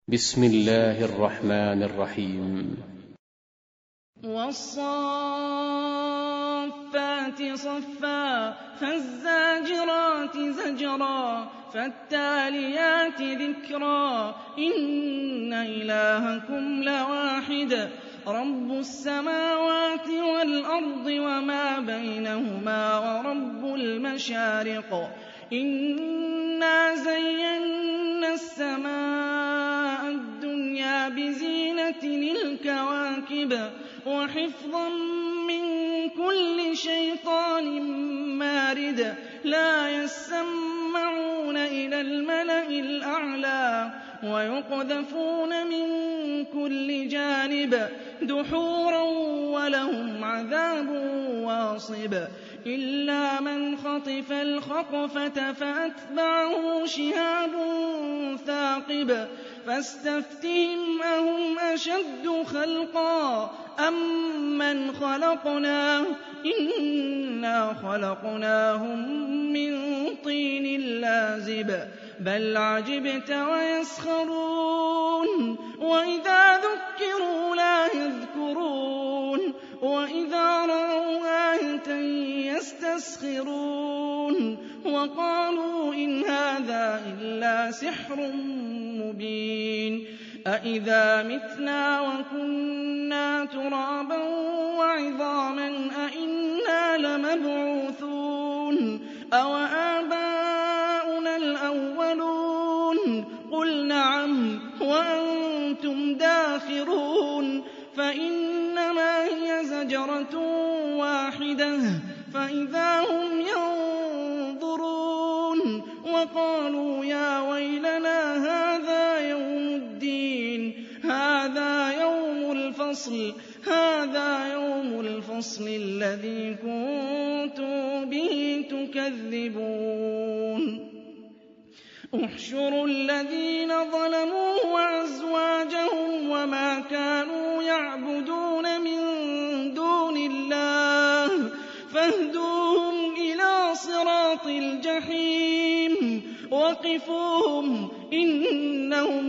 بسم الله الرحمن الرحيم. والصافات صفا فالزاجرات زجرا فالتاليات ذكرا إن إلهكم لواحد رب السماوات والأرض وما بينهما ورب المشارق إنا زينا السماء الدنيا بزينة الكواكب وحفظا من كل شيطان مارد لا يسمعون إلى الملأ الأعلى ويقذفون من كل جانب دحورا ولهم عذاب واصب إلا من خطف الخطفة فأتبعه شهاب ثاقب فاستفتهم أهم أشد خلقا أم من خلقنا إنا خلقناهم من طين لازب بل عجبت ويسخرون وإذا ذكروا لا يذكرون وإذا رأوا آية يستسخرون وقالوا إن هذا إلا سحر مبين أإذا متنا وكنا ترابا وعظاما أإنا لمبعوثون أوآباؤنا الأولون قل نعم وأنتم داخرون فإنما هي زجرة واحدة فإذا هم ينظرون وقالوا يا ويلنا هذا يوم الدين هذا يوم الفصل الذي كنتم به تكذبون احشروا الذين ظلموا وأزواجهم وما كانوا يعبدون من دون الله فاهدوهم إلى صراط الجحيم وقفوهم إنهم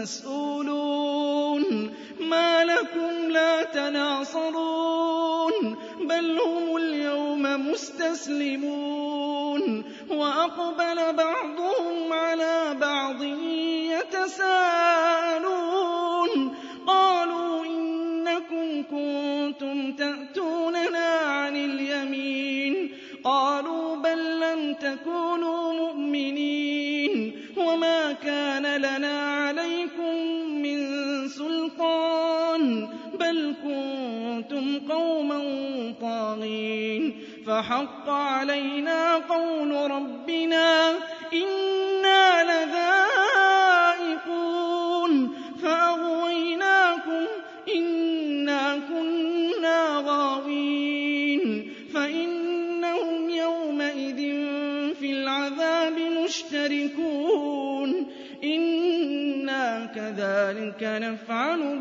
مسؤولون ما لكم لا تناصرون بل هم اليوم مستسلمون وأقبل بعضهم على بعض يتساءلون قالوا إنكم كنتم تأتوننا عن اليمين قالوا بل لم تكونوا مؤمنين وما كان لنا عليكم من سلطان بل كنتم قوما طاغين فحق علينا قول ربنا إنا لذائقون فأغويناكم إنا كنا غاوين فإنهم يومئذ في العذاب مشتركون إنا كذلك نفعل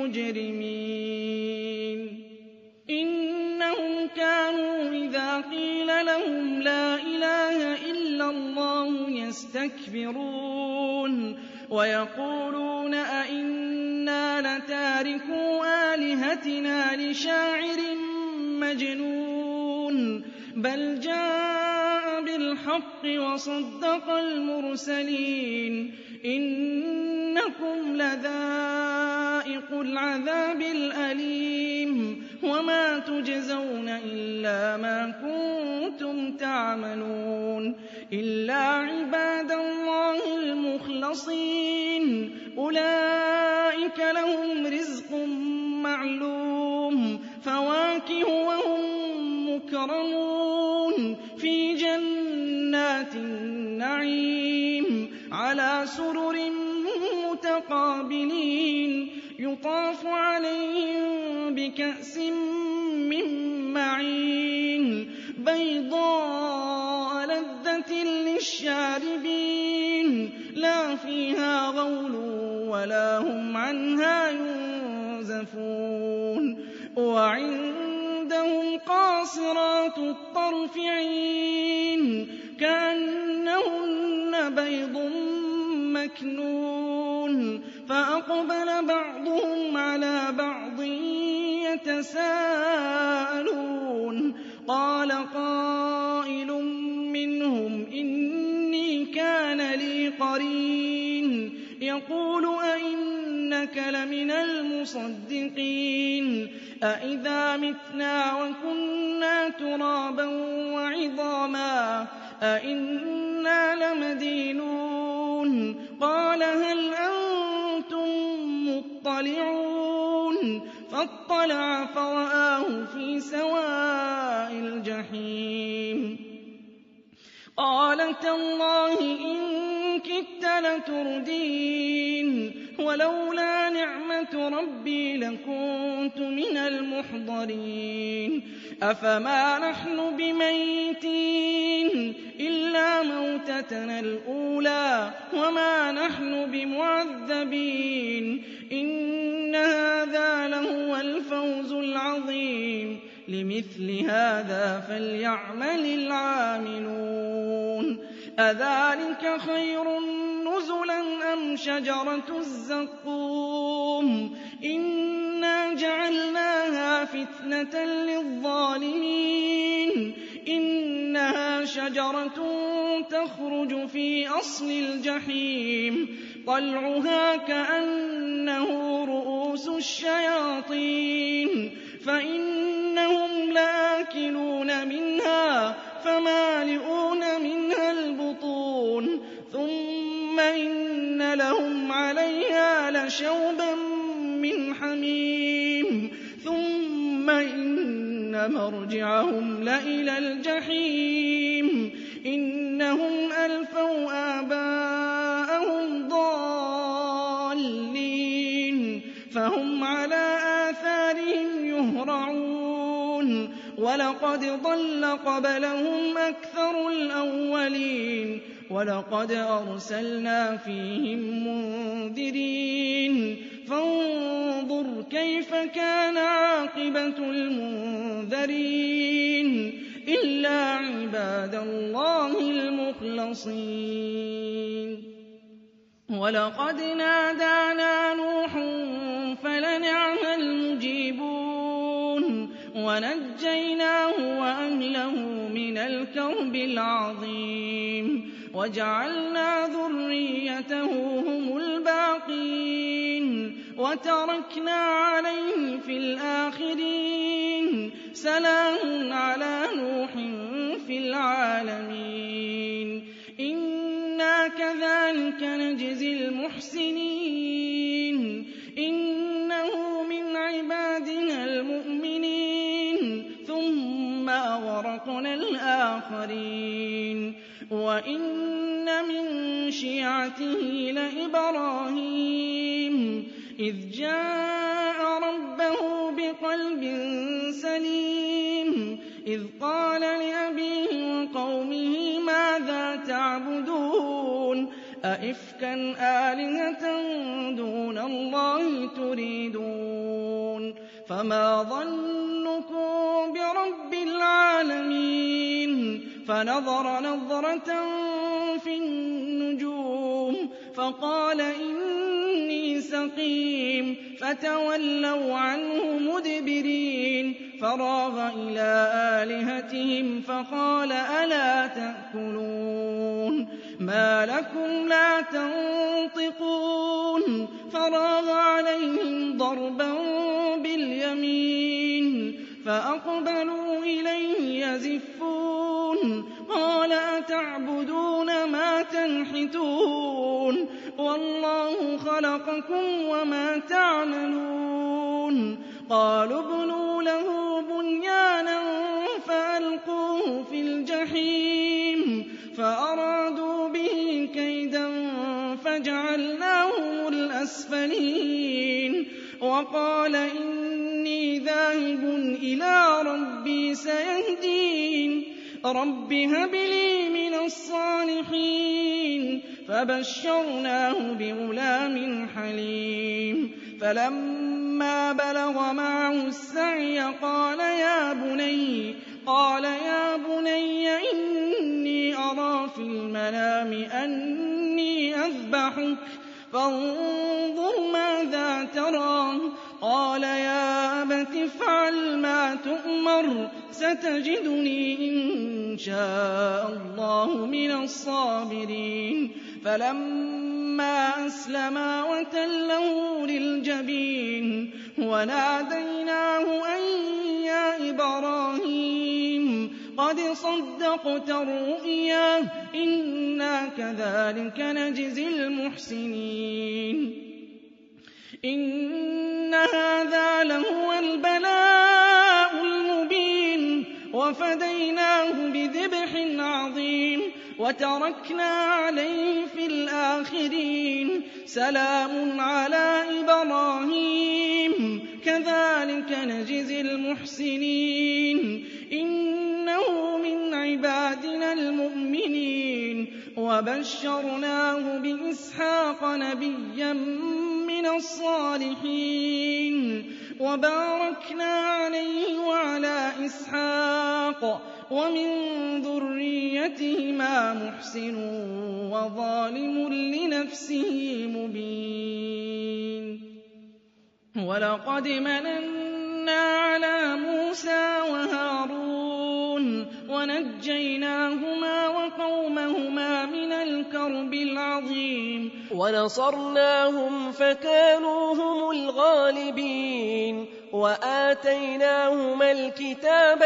بالمجرمين إنهم كانوا إذا قيل لهم لا إله إلا الله يستكبرون ويقولون أئنا لتاركو آلهتنا لشاعر مجنون بل جاء بالحق وصدق المرسلين إنكم لذائق العذاب الأليم وما تجزون إلا ما كنتم تعملون إلا عباد الله المخلصين أولئك لهم رزق معلوم فواكه وهم مكرمون في جنات النعيم على سرر متقابلين يطاف عليهم بكأس من معين بيضاء لذة للشاربين لا فيها غول ولا هم عنها ينزفون وعندهم قاصرات الطرف عين كأنهن بيض مكنون فأقبل بعضهم على بعض يتساءلون قال قائل منهم إني كان لي قرين يقول أئنك لمن المصدقين أئذا متنا وكنا ترابا وعظاما أئنا لمدينون قال هل أنتم مطلعون فاطلع فرآه في سواء الجحيم قال تالله إن كدت لتردين ولولا نعمة ربي لكنت من المحضرين أفما نحن بميتين إلا موتتنا الأولى وما نحن بمعذبين إن هذا لهو الفوز العظيم لمثل هذا فليعمل العاملون أذلك خير نزلا أم شجرة الزقوم إنا جعلناها فتنة للظالمين إنها شجرة تخرج في أصل الجحيم طلعها كأنه رؤوس الشياطين فإنهم لآكلون منها فمالئون منها البطون ثم إن لهم عليها لشوبا من حميم ثم إن مرجعهم لإلى الجحيم إنهم ألفوا آباءهم ضالين فهم على آثارهم يهرعون ولقد ضل قبلهم أكثر الأولين ولقد أرسلنا فيهم منذرين فانظر كيف كان عاقبة المنذرين إلا عباد الله المخلصين ولقد نادانا نوح فلنعم المجيبون ونجيناه وأهله من الكرب العظيم وجعلنا ذريته هم الباقين وتركنا عليه في الآخرين سلام على نوح في العالمين إنا كذلك نجزي المحسنين إنه من عبادنا المؤمنين ثم أغرقنا الآخرين وإن من شيعته لإبراهيم إذ جاء ربه بقلب سليم إذ قال لأبيه وقومه ماذا تعبدون أئفكا آلهة دون الله تريدون فما ظنكم برب العالمين فنظر نظرة في النجوم فقال إني سقيم فتولوا عنه مدبرين فراغ إلى آلهتهم فقال ألا تأكلون ما لكم لا تنطقون فراغ عليهم ضربا باليمين فأقبلوا إليه يزفون قال أتعبدون ما تنحتون والله خلقكم وما تعملون قالوا ابنوا له بنيانا فألقوه في الجحيم فأرادوا به كيدا فجعلناهم الأسفلين وقال إني ذاهب إلى ربي سيهدين رب هب لي من الصالحين فبشرناه بغلام حليم فلما بلغ معه السعي قال يا بني إني أرى في المنام أني أذبحك فانظر ماذا ترى. قال يا أبت افعل ما تؤمر ستجدني إن شاء الله من الصابرين. فلما أسلما وتله للجبين وناديناه أن يا إبراهيم قد صدقت الرؤيا إنا كذلك نجزي المحسنين. إن هذا لهو البلاء المبين وفديناه بذبح عظيم وتركنا عليه في الآخرين. سلام على إبراهيم كذلك نجزي المحسنين. إنه من عبادنا المؤمنين وبشرناه بإسحاق نبيا من الصالحين وباركنا عليه وعلى إسحاق ومن ذريتهما محسن وظالم لنفسه مبين. ولقد مننا على موسى وهارون ونجيناهما وقومهما من الكرب العظيم ونصرناهم فكانوا هم الغالبين وآتيناهما الكتاب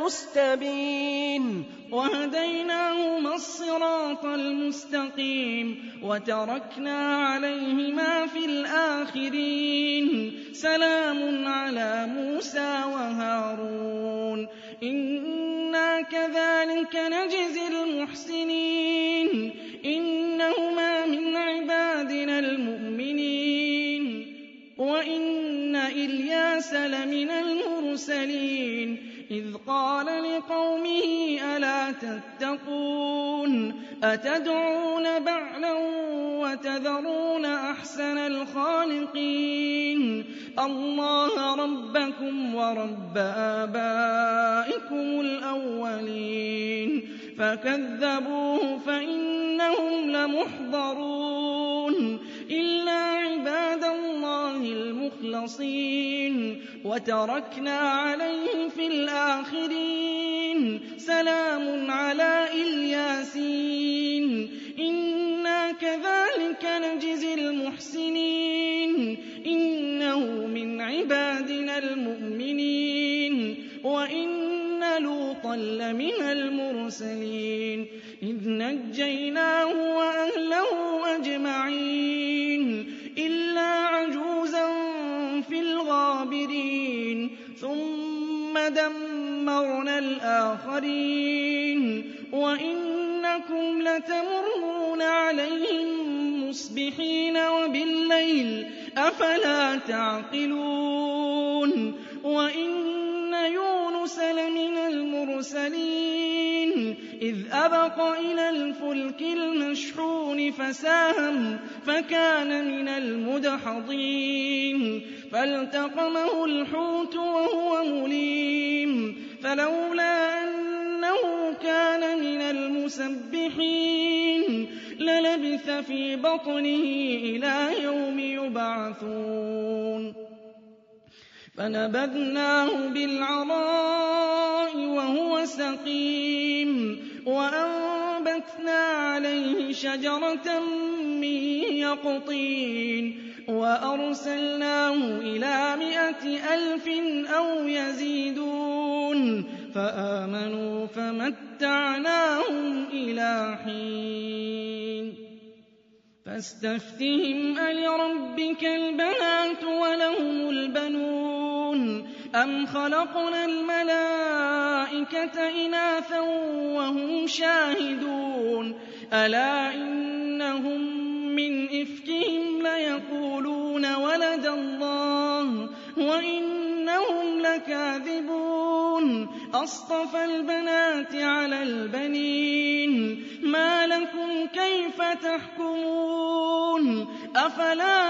المستبين وهديناهما الصراط المستقيم وتركنا عليهما في الآخرين. سلام على موسى وهارون إنا كذلك نجزي المحسنين. إنهما من عبادنا المؤمنين وإن إلياس لمن المرسلين إذ قال لقومه ألا تتقون أتدعون بعلا وتذرون أحسن الخالقين الله ربكم ورب آبائكم الأولين. فكذبوه فإنهم لمحضرون إلا عباد الله المخلصين وتركنا عليه في الآخرين. سلام على الياسين إنا كذلك نجزي المحسنين. إنه من عبادنا المؤمنين وإن لوطا لمن المرسلين إذ نجيناه وأهله أجمعين إلا عجوزا في الغابرين ثم دمرنا الآخرين وإنكم لتمرون عليهم مصبحين وبالليل أفلا تعقلون. وإن يونس لمن المرسلين إذ أبق إلى الفلك المشحون فساهم فكان من المدحضين فالتقمه الحوت وهو مليم فلولا أنه كان من المسبحين للبث في بطنه إلى يوم يبعثون. فنبذناه بالعراء وهو سقيم وأنبتنا عليه شجرة من يقطين وأرسلناه إلى 100,000 أو يزيدون فآمنوا فمتعناهم إلى حين. فاستفتهم ألربك البنات ولهم البنون أم خلقنا الملائكة إناثا وهم شاهدون ألا إنهم من إفكهم ليقولون ولد الله وإنهم لكاذبون أصطفى البنات على البنين ما لكم كيف تحكمون أفلا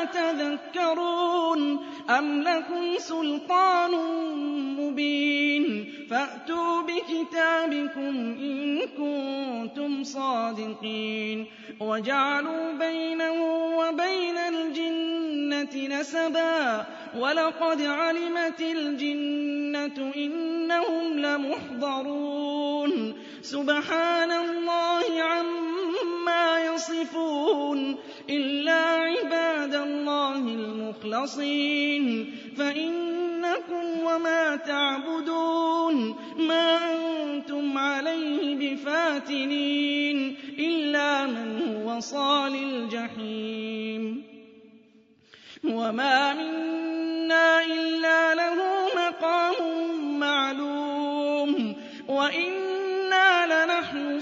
تذكرون أم لكم سلطان مبين فأتوا فَأْتُوا بِكِتَابِكُمْ إِن كُنتُمْ صَادِقِينَ وَجَعَلُوا بَيْنَهُ وَبَيْنَ الْجِنَّةِ نَسَبًا وَلَقَدْ عَلِمَتِ الْجِنَّةُ إِنَّهُمْ لَمُحْضَرُونَ سُبْحَانَ اللَّهِ عَمَّا يَصِفُونَ إِلَّا عِبَادَ اللَّهِ الْمُخْلَصِينَ فَإِنَّكُمْ وَمَا تَعْبُدُونَ مَا أَنتُمْ عَلَيْهِ بِفَاتِنِينَ إِلَّا مَنْ هُوَ صَالِ الْجَحِيمِ وَمَا مِنَّا إِلَّا لَهُ مَقَامٌ مَّعْلُومٌ وَإِنَّا لَنَحْنُ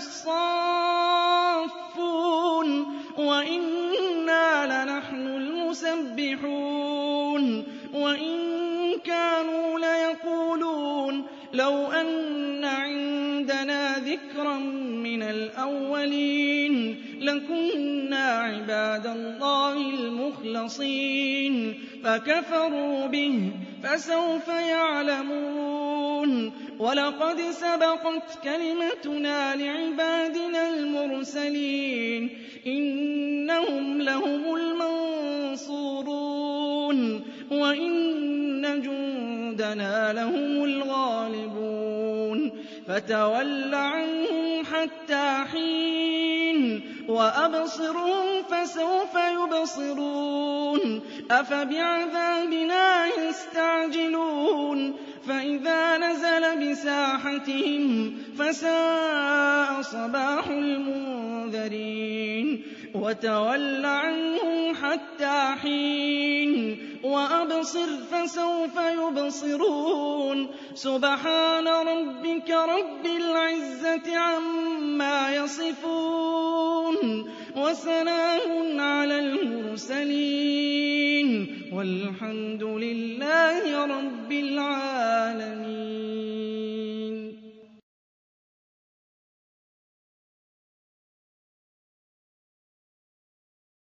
الصَّافُّونَ وَإِنَّا لَنَحْنُ الْمُسَبِّحُونَ وَإِن كَانُوا لَيَقُولُونَ لَوْ أَنَّ عِندَنَا ذِكْرًا مِّنَ الْأَوَّلِينَ لَكُنَّا عِبَادَ اللَّهِ الْمُخْلَصِينَ فَكَفَرُوا بِهِ فَسَوْفَ يَعْلَمُونَ وَلَقَدْ سَبَقَتْ كَلِمَتُنَا لِعِبَادِنَا الْمُرْسَلِينَ إِنَّهُمْ لَهُمُ الْمَنصُورُونَ وَإِنَّ جُندَنَا لَهُمُ الْغَالِبُونَ فَتَوَلَّ عَنْهُمْ حَتَّىٰ حِينٍ وَأَبْصِرْهُمْ فَسَوْفَ يُبْصِرُونَ أَفَبِعَذَابِنَا يَسْتَعْجِلُونَ فَإِذَا نَزَلَ بِسَاحَتِهِمْ فَسَاءَ صَبَاحُ الْمُنذَرِينَ وَتَوَلَّ عَنْهُمْ حَتَّىٰ حِينٍ وَأَبْصِرْ فَسَوْفَ يُبْصِرُونَ سُبْحَانَ رَبِّكَ رَبِّ الْعِزَّةِ عَمَّا يَصِفُونَ وَسَلَامٌ عَلَى الْمُرْسَلِينَ وَالْحَمْدُ لِلَّهِ رَبِّ الْعَالَمِينَ